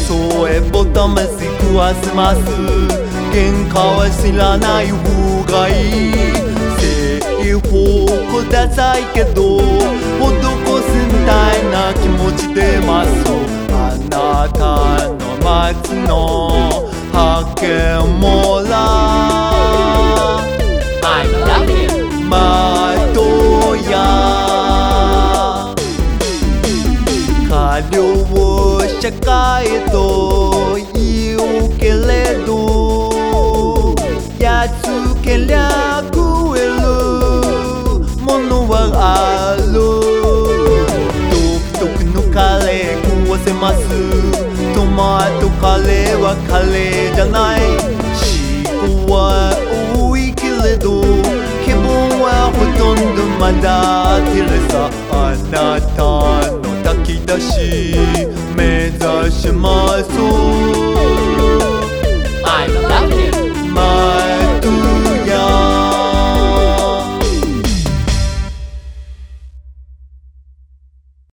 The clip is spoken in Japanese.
そえボタンまし食わせます。喧嘩は知らない方がいい。製法くださいけど施すみたいな気持ちでます。あなたの待つのはけもら I love you まどや過剰社会と言うけれどやっつけりゃ食えるものはある。独特のカレー食わせます。トマトカレーはカレーじゃない。思考は多いけれど希望はほとんどまだテレサ。あなたの炊き出し目指しましょう。